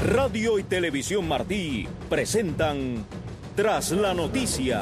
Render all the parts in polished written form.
Radio y Televisión Martí presentan Tras la Noticia.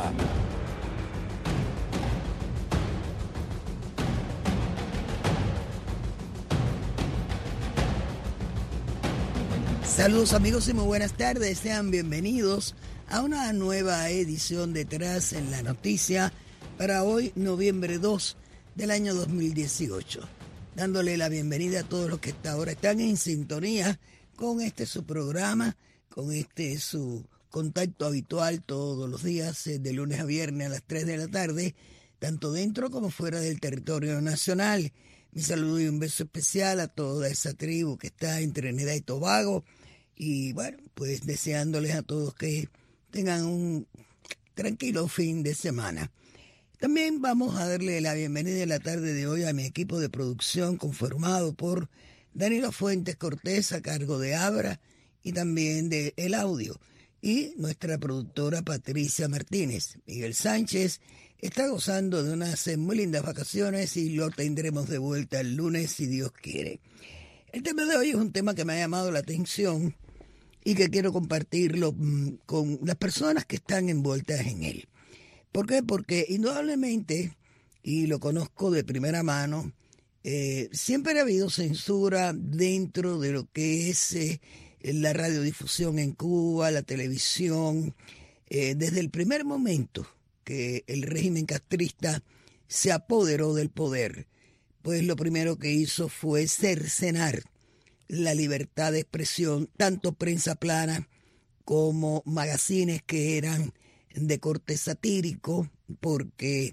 Saludos amigos y muy buenas tardes, sean bienvenidos a una nueva edición de Tras en la Noticia para hoy, noviembre 2 del año 2018. Dándole la bienvenida a todos los que hasta ahora están en sintonía con su programa, con su contacto habitual todos los días, de lunes a viernes a las 3 de la tarde, tanto dentro como fuera del territorio nacional. Mi saludo y un beso especial a toda esa tribu que está en Trinidad y Tobago. Y bueno, pues deseándoles a todos que tengan un tranquilo fin de semana. También vamos a darle la bienvenida en la tarde de hoy a mi equipo de producción conformado por Danilo Fuentes Cortés a cargo de Abra y también de El Audio. Y nuestra productora Patricia Martínez. Miguel Sánchez está gozando de unas muy lindas vacaciones y lo tendremos de vuelta el lunes si Dios quiere. El tema de hoy es un tema que me ha llamado la atención y que quiero compartirlo con las personas que están envueltas en él. ¿Por qué? Porque indudablemente, y lo conozco de primera mano, siempre ha habido censura dentro de lo que es la radiodifusión en Cuba, la televisión, desde el primer momento que el régimen castrista se apoderó del poder, pues lo primero que hizo fue cercenar la libertad de expresión, tanto prensa plana como magazines que eran de corte satírico, porque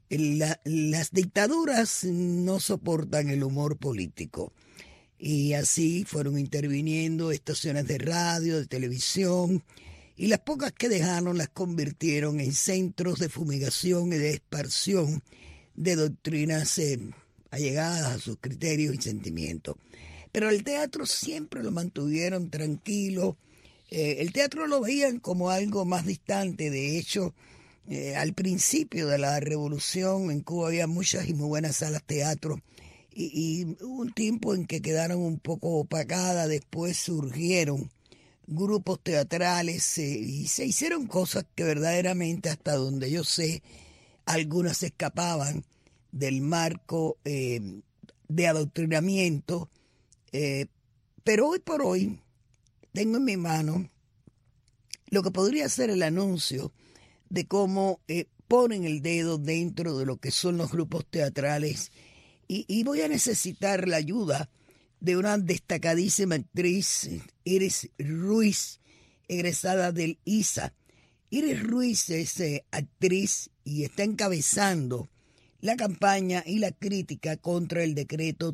las dictaduras no soportan el humor político. Y así fueron interviniendo estaciones de radio, de televisión, y las pocas que dejaron las convirtieron en centros de fumigación y de esparción de doctrinas allegadas a sus criterios y sentimientos. Pero el teatro siempre lo mantuvieron tranquilo. El teatro lo veían como algo más distante. De hecho, al principio de la revolución en Cuba había muchas y muy buenas salas teatro y hubo un tiempo en que quedaron un poco opacadas. Después surgieron grupos teatrales y se hicieron cosas que verdaderamente, hasta donde yo sé, algunas escapaban del marco de adoctrinamiento. Pero hoy por hoy tengo en mi mano lo que podría ser el anuncio de cómo ponen el dedo dentro de lo que son los grupos teatrales y voy a necesitar la ayuda de una destacadísima actriz, Iris Ruiz, egresada del ISA. Iris Ruiz es actriz y está encabezando la campaña y la crítica contra el decreto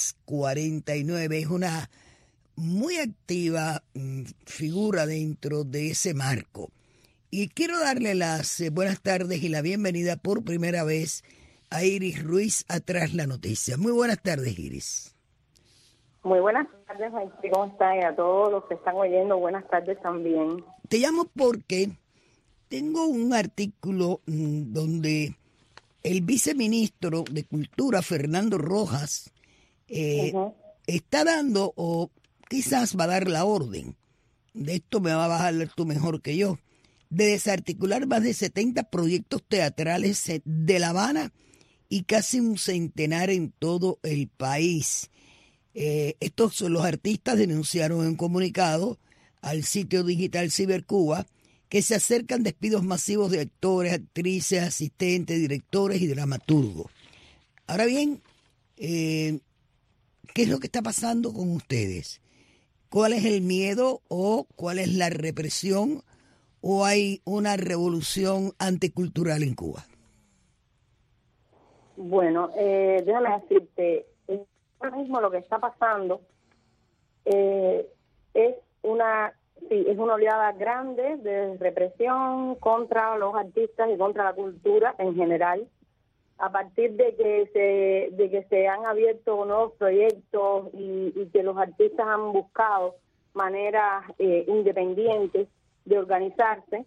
349. Es una muy activa figura dentro de ese marco. Y quiero darle las buenas tardes y la bienvenida por primera vez a Iris Ruiz a Tras la Noticia. Muy buenas tardes, Iris. Muy buenas tardes, maestro. ¿Cómo están? Y a todos los que están oyendo, buenas tardes también. Te llamo porque tengo un artículo donde el viceministro de Cultura, Fernando Rojas, está dando, o quizás va a dar la orden, de esto me vas a hablar tú mejor que yo, de desarticular más de 70 proyectos teatrales de La Habana y casi un centenar en todo el país. Los artistas denunciaron en un comunicado al sitio digital Cibercuba que se acercan despidos masivos de actores, actrices, asistentes, directores y dramaturgos. Ahora bien, ¿qué es lo que está pasando con ustedes? ¿Cuál es el miedo o cuál es la represión o hay una revolución anticultural en Cuba? Bueno, déjame decirte, ahora mismo lo que está pasando es una oleada grande de represión contra los artistas y contra la cultura en general, a partir de que se han abierto nuevos proyectos y que los artistas han buscado maneras independientes de organizarse.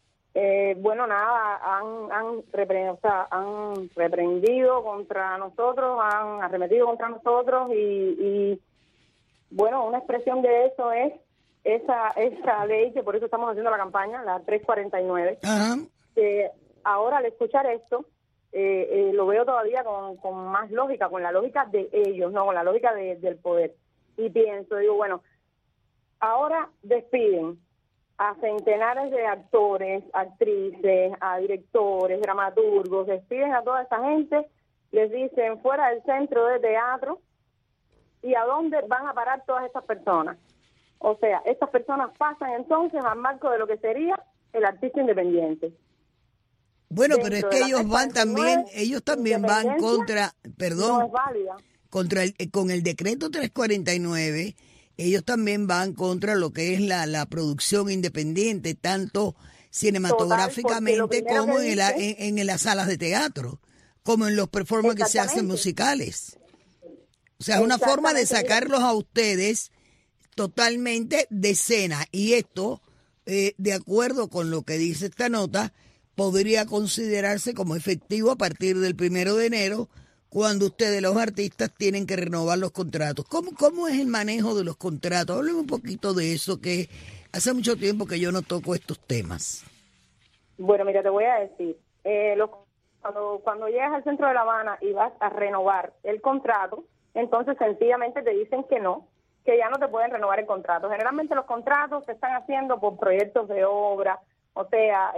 Han reprendido contra nosotros, han arremetido contra nosotros y una expresión de eso es esa ley, que por eso estamos haciendo la campaña, la 349, Ajá. que ahora al escuchar esto, lo veo todavía con más lógica, con la lógica de ellos, no con la lógica del poder. Y pienso, digo, bueno, ahora despiden a centenares de actores, actrices, a directores, dramaturgos, despiden a toda esa gente, les dicen fuera del centro de teatro. ¿Y a dónde van a parar todas estas personas? O sea, estas personas pasan entonces al marco de lo que sería el artista independiente. Bueno, pero es Dentro que de la ellos van también, ellos también van independencia contra, no es válida. con el decreto 349, ellos también van contra lo que es la producción independiente, tanto cinematográficamente Total, como que en las salas de teatro, como en los performances que se hacen musicales. O sea, es una forma de sacarlos a ustedes totalmente de escena. Y esto, de acuerdo con lo que dice esta nota, podría considerarse como efectivo a partir del 1 de enero, cuando ustedes, los artistas, tienen que renovar los contratos. ¿Cómo es el manejo de los contratos? Háblame un poquito de eso, que hace mucho tiempo que yo no toco estos temas. Bueno, mira, te voy a decir, cuando llegas al centro de La Habana y vas a renovar el contrato, entonces sencillamente te dicen que ya no te pueden renovar el contrato. Generalmente los contratos se están haciendo por proyectos de obra, o sea,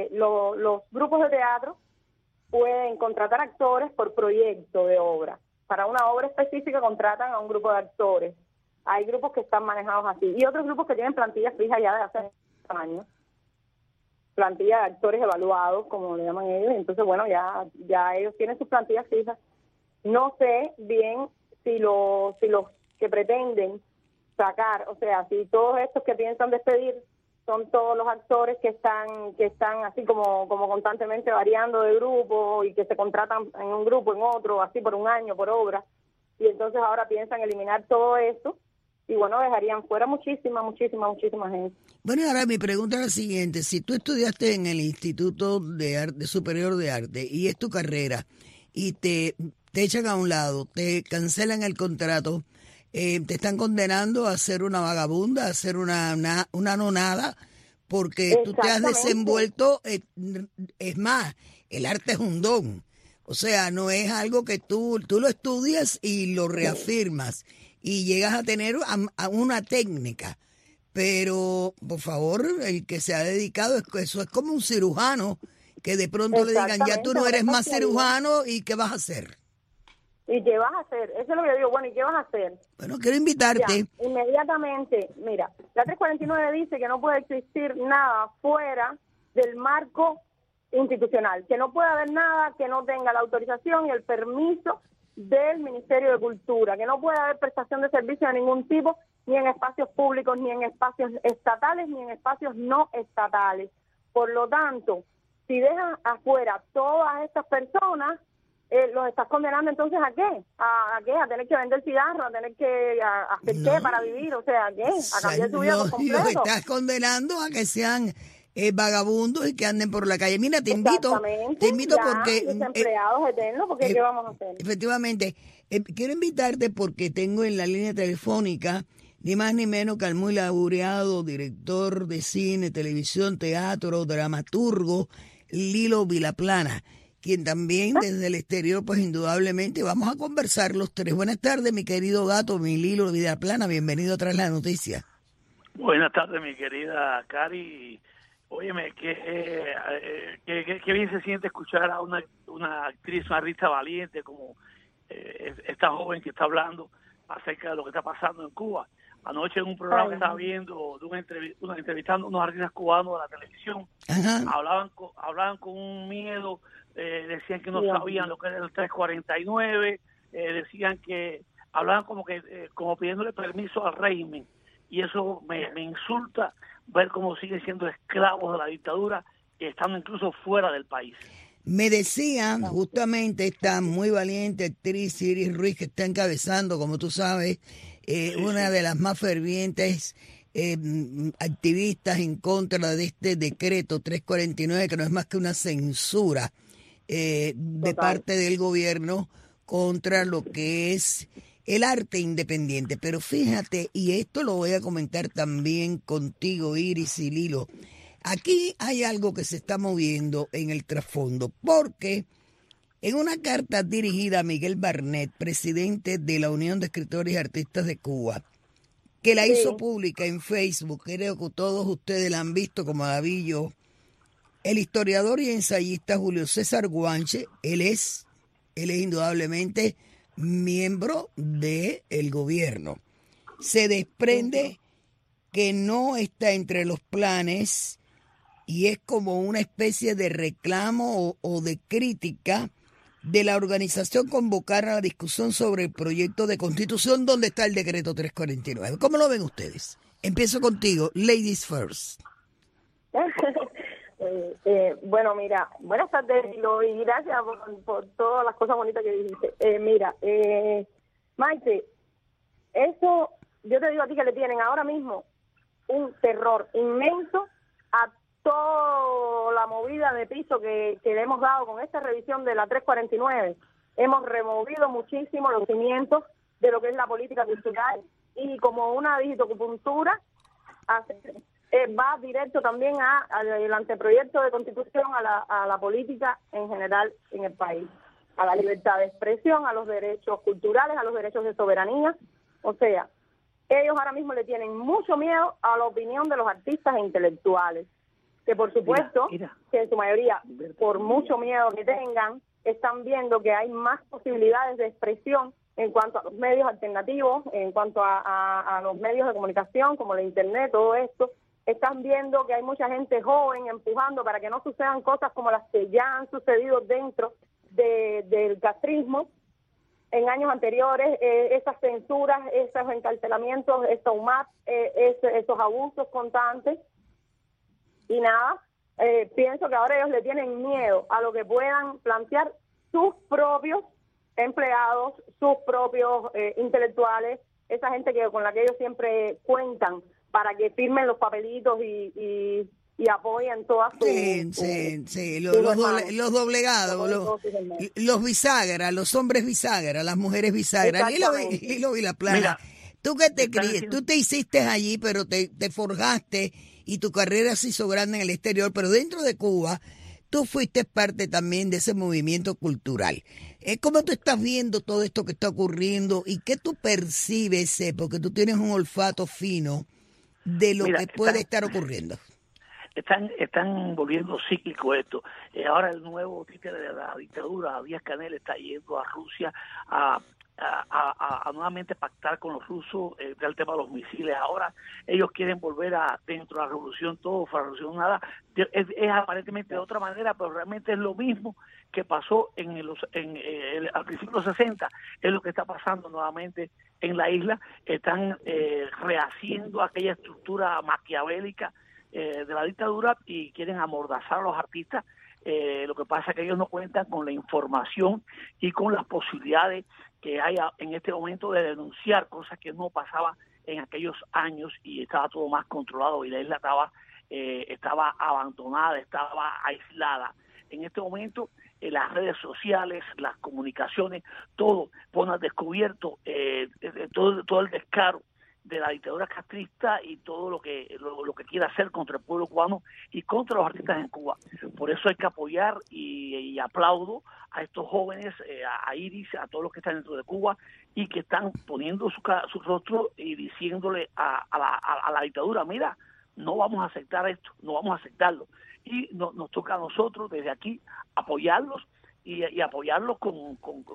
los grupos de teatro pueden contratar actores por proyecto de obra. Para una obra específica contratan a un grupo de actores. Hay grupos que están manejados así. Y otros grupos que tienen plantillas fijas ya de hace años. Plantilla de actores evaluados, como le llaman ellos. Entonces, bueno, ya ellos tienen sus plantillas fijas. No sé bien si los que pretenden sacar, o sea, si todos estos que piensan despedir son todos los actores que están así como constantemente variando de grupo y que se contratan en un grupo, en otro, así por un año, por obra, y entonces ahora piensan eliminar todo eso y bueno, dejarían fuera muchísima gente. Bueno, ahora mi pregunta es la siguiente: si tú estudiaste en el Instituto de Arte Superior de Arte y es tu carrera y te echan a un lado, te cancelan el contrato, te están condenando a ser una vagabunda, a ser una nonada, porque tú te has desenvuelto, es más, el arte es un don, o sea, no es algo que tú lo estudias y lo reafirmas y llegas a tener a una técnica, pero por favor, el que se ha dedicado, eso es como un cirujano, que de pronto le digan, ya tú no eres más cirujano, ¿y qué vas a hacer? ¿Y qué vas a hacer? Eso es lo que yo digo. Bueno, ¿y qué vas a hacer? Bueno, quiero invitarte. Ya, inmediatamente, mira, la 349 dice que no puede existir nada fuera del marco institucional, que no puede haber nada que no tenga la autorización y el permiso del Ministerio de Cultura, que no puede haber prestación de servicios de ningún tipo, ni en espacios públicos, ni en espacios estatales, ni en espacios no estatales. Por lo tanto, si dejan afuera todas estas personas, los estás condenando entonces ¿a qué? ¿A qué? ¿A tener que vender cigarros? ¿A tener que hacer qué para vivir? O sea, ¿a qué? ¿A cambiar su vida por completo? Los estás condenando a que sean vagabundos y que anden por la calle. Mira, te invito porque desempleados eternos, porque ¿qué vamos a hacer? Efectivamente, quiero invitarte porque tengo en la línea telefónica ni más ni menos que al muy laureado director de cine, televisión, teatro, dramaturgo, Lilo Vilaplana, quien también desde el exterior, pues indudablemente vamos a conversar los tres. Buenas tardes, mi querido gato, mi Lilo Vilaplana, bienvenido a Tras la Noticia. Buenas tardes, mi querida Cari. Óyeme, qué bien se siente escuchar a una actriz, una artista valiente como esta joven que está hablando acerca de lo que está pasando en Cuba. Anoche en un programa que estaba viendo, entrevistando a unos artistas cubanos de la televisión, hablaban con un miedo, decían que no sabían lo que era el 349, decían que hablaban como pidiéndole permiso al régimen, y eso me insulta ver cómo siguen siendo esclavos de la dictadura, estando incluso fuera del país. Me decían justamente esta muy valiente actriz Iris Ruiz, que está encabezando, como tú sabes, una de las más fervientes activistas en contra de este decreto 349, que no es más que una censura de parte del gobierno contra lo que es el arte independiente. Pero fíjate, y esto lo voy a comentar también contigo, Iris y Lilo, aquí hay algo que se está moviendo en el trasfondo, porque en una carta dirigida a Miguel Barnett, presidente de la Unión de Escritores y Artistas de Cuba, que la hizo pública en Facebook, creo que todos ustedes la han visto como David y yo, el historiador y ensayista Julio César Guanche, él es indudablemente miembro del gobierno. Se desprende que no está entre los planes y es como una especie de reclamo o de crítica de la organización convocar a la discusión sobre el proyecto de constitución donde está el decreto 349. ¿Cómo lo ven ustedes? Empiezo contigo, ladies first. Bueno, mira, buenas tardes, Lilo, y gracias por todas las cosas bonitas que dijiste. Mira, Maite, eso, yo te digo a ti que le tienen ahora mismo un terror inmenso a toda la movida de piso que le hemos dado con esta revisión de la 349. Hemos removido muchísimo los cimientos de lo que es la política cultural y como una digitopuntura va directo también al anteproyecto de constitución, a la política en general en el país, a la libertad de expresión, a los derechos culturales, a los derechos de soberanía. O sea, ellos ahora mismo le tienen mucho miedo a la opinión de los artistas e intelectuales, que por supuesto, que en su mayoría, por mucho miedo que tengan, están viendo que hay más posibilidades de expresión en cuanto a los medios alternativos, en cuanto a los medios de comunicación, como la internet, todo esto. Están viendo que hay mucha gente joven empujando para que no sucedan cosas como las que ya han sucedido dentro del castrismo en años anteriores, esas censuras, esos encarcelamientos, esos UMAP, esos abusos constantes. Y nada, pienso que ahora ellos le tienen miedo a lo que puedan plantear sus propios empleados, sus propios intelectuales, esa gente con la que ellos siempre cuentan para que firmen los papelitos y apoyen todas sus... Sí, los doblegados, los bisagras, los hombres bisagras, las mujeres bisagras. Lilo Vilaplana, mira, tú que te crees, tú te hiciste allí, pero te forjaste y tu carrera se hizo grande en el exterior, pero dentro de Cuba tú fuiste parte también de ese movimiento cultural. ¿Cómo tú estás viendo todo esto que está ocurriendo y qué tú percibes, porque tú tienes un olfato fino de lo que puede estar ocurriendo? Están volviendo cíclico esto. Ahora el nuevo títere de la dictadura, Díaz-Canel, está yendo a Rusia a nuevamente pactar con los rusos del tema de los misiles. Ahora ellos quieren volver dentro de la revolución, todo fue revolucionada. Es aparentemente de otra manera, pero realmente es lo mismo que pasó al principio de los 60, es lo que está pasando nuevamente en la isla. Están rehaciendo aquella estructura maquiavélica de la dictadura y quieren amordazar a los artistas. Lo que pasa es que ellos no cuentan con la información y con las posibilidades que hay en este momento de denunciar cosas que no pasaban en aquellos años y estaba todo más controlado y la isla estaba abandonada, estaba aislada. En este momento las redes sociales, las comunicaciones, todo pone al descubierto todo el descaro de la dictadura castrista y todo lo que quiere hacer contra el pueblo cubano y contra los artistas en Cuba. Por eso hay que apoyar y aplaudo a estos jóvenes, a Iris, a todos los que están dentro de Cuba y que están poniendo su rostro y diciéndole a la dictadura, mira, no vamos a aceptar esto, no vamos a aceptarlo. Y nos toca a nosotros desde aquí apoyarlos y apoyarlos con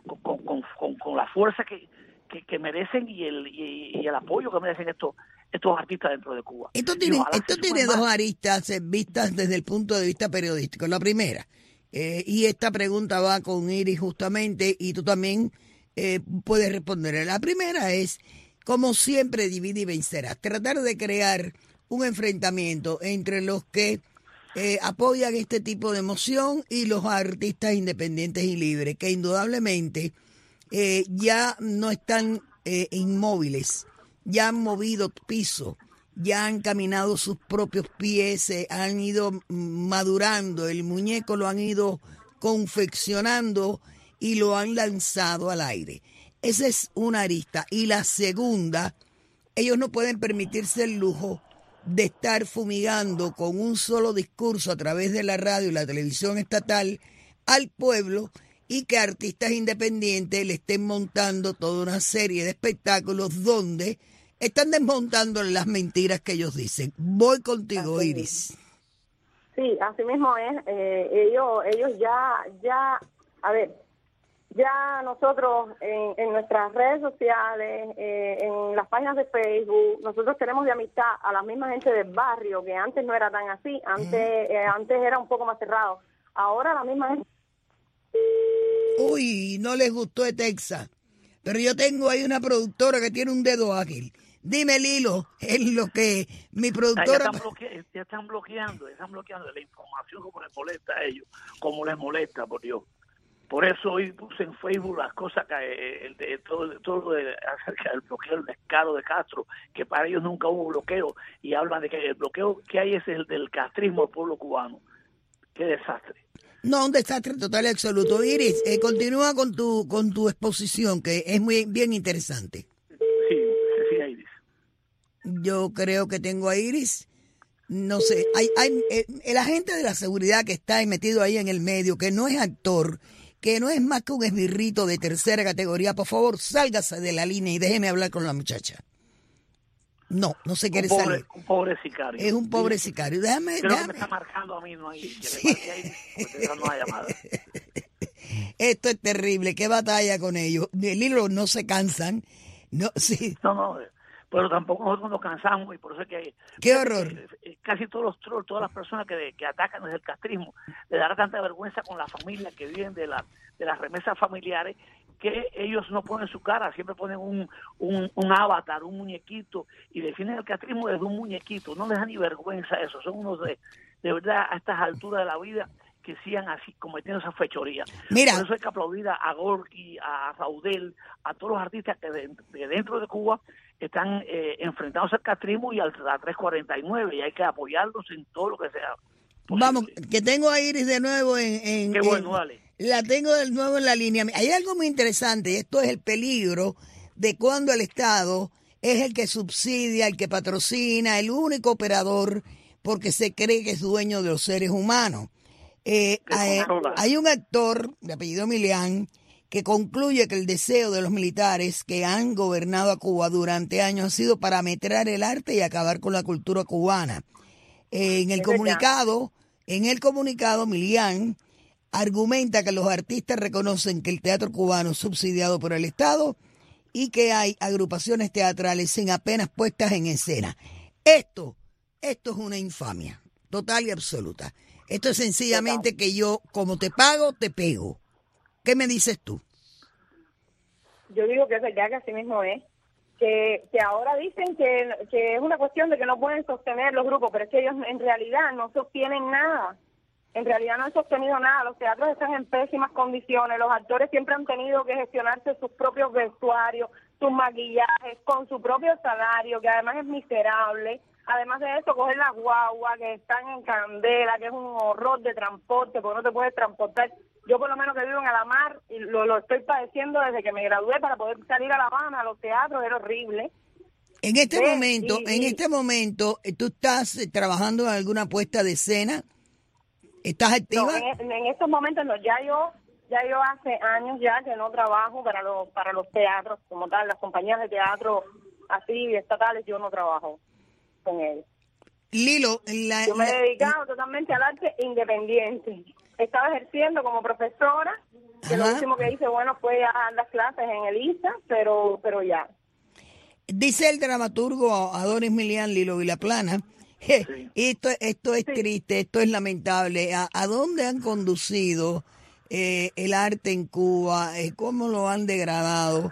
la fuerza que merecen y el apoyo que merecen estos artistas dentro de Cuba. Esto tiene dos aristas vistas desde el punto de vista periodístico. La primera, y esta pregunta va con Iris justamente, y tú también puedes responder. La primera es, como siempre, divide y vencerás. Tratar de crear un enfrentamiento entre los que apoyan este tipo de emoción y los artistas independientes y libres, que indudablemente ya no están inmóviles, ya han movido piso, ya han caminado sus propios pies, han ido madurando, el muñeco lo han ido confeccionando y lo han lanzado al aire. Esa es una arista. Y la segunda, ellos no pueden permitirse el lujo de estar fumigando con un solo discurso a través de la radio y la televisión estatal al pueblo y que artistas independientes le estén montando toda una serie de espectáculos donde están desmontando las mentiras que ellos dicen. Voy contigo, Así Iris. Sí, así mismo es. Ellos ya, a ver, ya nosotros en nuestras redes sociales, en las páginas de Facebook, nosotros tenemos de amistad a la misma gente del barrio, que antes no era tan así, antes era un poco más cerrado. Ahora la misma gente... Uy, no les gustó de Texas. Pero yo tengo ahí una productora que tiene un dedo ágil. Dime, Lilo, en lo que mi productora... Ya están bloqueando la información como les molesta a ellos, como les molesta, por Dios. Por eso hoy puse en Facebook las cosas que todo acerca del bloqueo, el descaro de Castro, que para ellos nunca hubo bloqueo, y hablan de que el bloqueo que hay es el del castrismo al pueblo cubano. Qué desastre. No, un desastre total y absoluto. Iris, continúa con tu exposición, que es bien interesante. Sí, Iris. Yo creo que tengo a Iris. No sé, hay el agente de la seguridad que está metido ahí en el medio, que no es actor, que no es más que un esbirrito de tercera categoría. Por favor, sálgase de la línea y déjeme hablar con la muchacha. No se quiere salir. Un pobre sicario. Es un pobre sicario. Creo que me está marcando a mí, no hay. Sí. Esto es terrible. Qué batalla con ellos. Lilo, no se cansan. No, sí. No. Pero tampoco nosotros nos cansamos, y por eso es que... ¡Qué horror! Casi todos los trolls, todas las personas que atacan desde el castrismo, les da tanta vergüenza con las familias que viven de las remesas familiares, que ellos no ponen su cara, siempre ponen un avatar, un muñequito, y definen el castrismo desde un muñequito. No les da ni vergüenza eso. Son unos de verdad, a estas alturas de la vida, que sigan así cometiendo esa fechoría. Mira. Por eso hay que aplaudir a Gorky, a Raudel, a todos los artistas que dentro de Cuba están enfrentándose al castrismo y a la 349, y hay que apoyarlos en todo lo que sea posible. Vamos, que tengo a Iris de nuevo Qué bueno, dale. La tengo de nuevo en la línea. Hay algo muy interesante, y esto es el peligro de cuando el Estado es el que subsidia, el que patrocina, el único operador, porque se cree que es dueño de los seres humanos. Hay un actor de apellido Milián que concluye que el deseo de los militares que han gobernado a Cuba durante años ha sido parametrar el arte y acabar con la cultura cubana. En el comunicado, Milián argumenta que los artistas reconocen que el teatro cubano es subsidiado por el Estado y que hay agrupaciones teatrales sin apenas puestas en escena. Esto es una infamia total y absoluta. Esto es sencillamente que yo, como te pago, te pego. ¿Qué me dices tú? Yo digo que es verdad, que así mismo es. Que ahora dicen que es una cuestión de que no pueden sostener los grupos, pero es que ellos en realidad no sostienen nada. En realidad no han sostenido nada. Los teatros están en pésimas condiciones. Los actores siempre han tenido que gestionarse sus propios vestuarios, sus maquillajes, con su propio salario, que además es miserable. Además de eso, coger la guagua, que están en candela, que es un horror de transporte, porque no te puedes transportar. Yo por lo menos que vivo en Alamar, y lo estoy padeciendo desde que me gradué para poder salir a La Habana, a los teatros, era horrible. En este momento, ¿tú estás trabajando en alguna puesta de escena? ¿Estás activa? No, en estos momentos no. Ya yo hace años ya que no trabajo para los teatros como tal, las compañías de teatro así estatales, yo no trabajo con ellos. Lilo, yo me he dedicado totalmente al arte independiente. Estaba ejerciendo como profesora, que lo último que hice, fue a dar las clases en el ISA, pero ya. Dice el dramaturgo Adonis Milián, Lilo Vilaplana, sí. Esto es triste, esto es lamentable. ¿A dónde han conducido el arte en Cuba? ¿Cómo lo han degradado?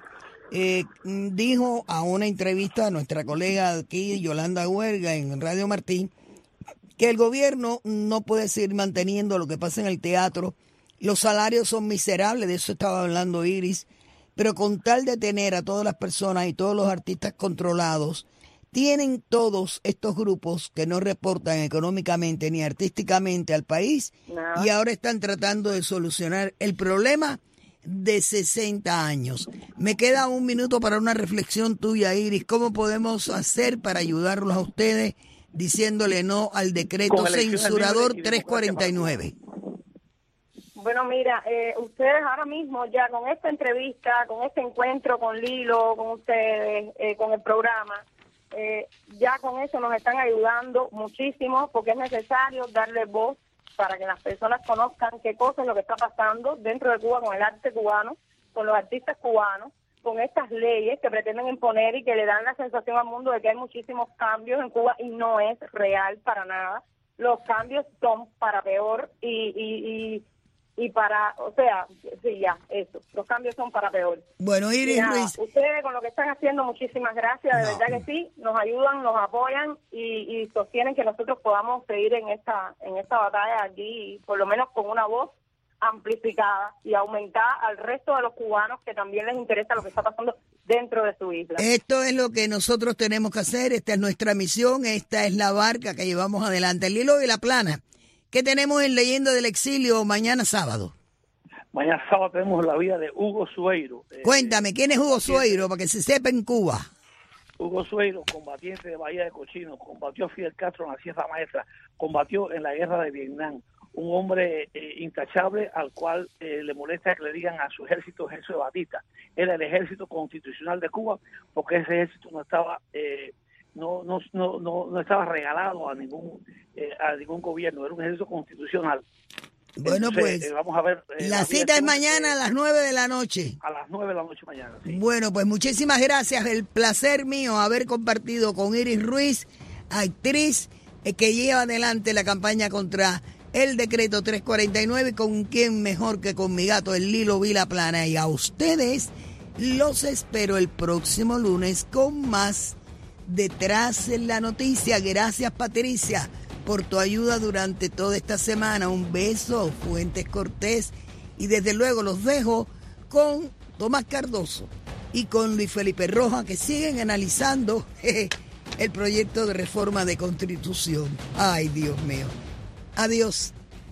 Dijo a una entrevista a nuestra colega aquí, Yolanda Huerga, en Radio Martín, que el gobierno no puede seguir manteniendo lo que pasa en el teatro. Los salarios son miserables, de eso estaba hablando Iris, pero con tal de tener a todas las personas y todos los artistas controlados, tienen todos estos grupos que no reportan económicamente ni artísticamente al país, y ahora están tratando de solucionar el problema de 60 años. Me queda un minuto para una reflexión tuya, Iris. ¿Cómo podemos hacer para ayudarlos a ustedes diciéndole no al decreto censurador 349? Bueno, mira, ustedes ahora mismo ya con esta entrevista, con este encuentro con Lilo, con ustedes, con el programa, ya con eso nos están ayudando muchísimo, porque es necesario darle voz para que las personas conozcan qué cosa es lo que está pasando dentro de Cuba con el arte cubano, con los artistas cubanos, con estas leyes que pretenden imponer y que le dan la sensación al mundo de que hay muchísimos cambios en Cuba, y no es real para nada. Los cambios son para peor y para, o sea, sí, ya, eso, los cambios son para peor. Bueno, Iris Ruiz, ustedes con lo que están haciendo, muchísimas gracias, de verdad que sí, nos ayudan, nos apoyan y sostienen que nosotros podamos seguir en esta batalla aquí, por lo menos con una voz amplificada y aumentada al resto de los cubanos que también les interesa lo que está pasando dentro de su isla. Esto es lo que nosotros tenemos que hacer, esta es nuestra misión, esta es la barca que llevamos adelante. El Hilo de la Plana, ¿qué tenemos en Leyenda del Exilio mañana sábado? Mañana sábado tenemos la vida de Hugo Sueiro. Cuéntame, ¿quién es Hugo Sueiro, para que se sepa en Cuba? Hugo Sueiro, combatiente de Bahía de Cochino, combatió a Fidel Castro en la Sierra Maestra, combatió en la guerra de Vietnam, un hombre intachable al cual le molesta que le digan a su ejército de Batista. Era el ejército constitucional de Cuba, porque ese ejército no estaba no estaba regalado a ningún gobierno, era un ejército constitucional. Bueno, entonces, pues vamos a ver. La cita es mañana a las 9 de la noche. A las 9 de la noche mañana, sí. Bueno, pues muchísimas gracias. El placer mío haber compartido con Iris Ruiz, actriz que lleva adelante la campaña contra el decreto 349, con quien mejor que con mi gato, el Lilo Vila Plana. Y a ustedes los espero el próximo lunes con más Detrás en la Noticia. Gracias, Patricia, por tu ayuda durante toda esta semana. Un beso, Fuentes Cortés. Y desde luego los dejo con Tomás Cardoso y con Luis Felipe Rojas, que siguen analizando el proyecto de reforma de Constitución. Ay, Dios mío. Adiós.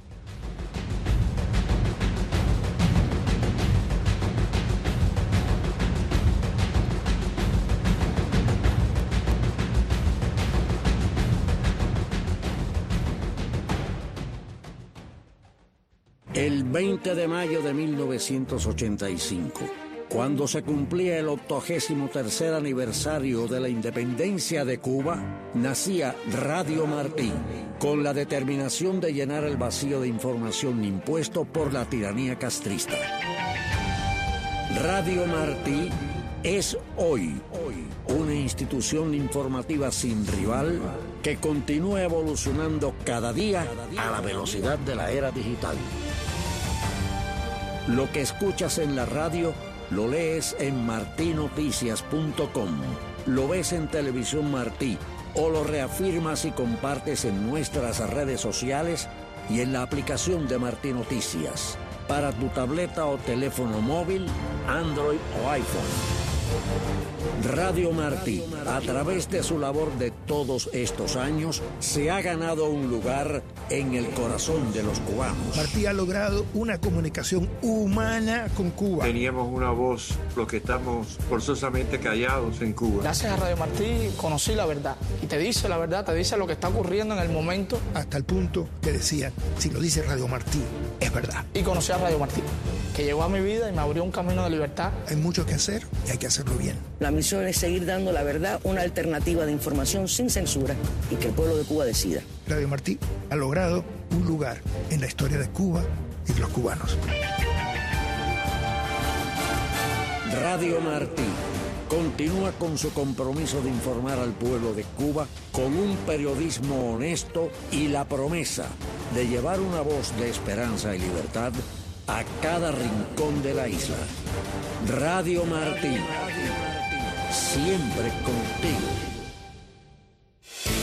El 20 de mayo de 1985, cuando se cumplía el 83º aniversario de la independencia de Cuba, nacía Radio Martí, con la determinación de llenar el vacío de información impuesto por la tiranía castrista. Radio Martí es hoy una institución informativa sin rival que continúa evolucionando cada día a la velocidad de la era digital. Lo que escuchas en la radio lo lees en martinoticias.com, lo ves en Televisión Martí o lo reafirmas y compartes en nuestras redes sociales y en la aplicación de Martí Noticias para tu tableta o teléfono móvil, Android o iPhone. Radio Martí, a través de su labor de todos estos años, se ha ganado un lugar en el corazón de los cubanos. Martí ha logrado una comunicación humana con Cuba. Teníamos una voz, los que estamos forzosamente callados en Cuba. Gracias a Radio Martí conocí la verdad. Y te dice la verdad, te dice lo que está ocurriendo en el momento. Hasta el punto que decían, si lo dice Radio Martí, es verdad. Y conocí a Radio Martí, que llegó a mi vida y me abrió un camino de libertad. Hay mucho que hacer y hay que hacerlo bien. La misión es seguir dando la verdad, una alternativa de información sin censura y que el pueblo de Cuba decida. Radio Martí ha logrado un lugar en la historia de Cuba y de los cubanos. Radio Martí continúa con su compromiso de informar al pueblo de Cuba con un periodismo honesto y la promesa de llevar una voz de esperanza y libertad a cada rincón de la isla. Radio Martí, siempre contigo.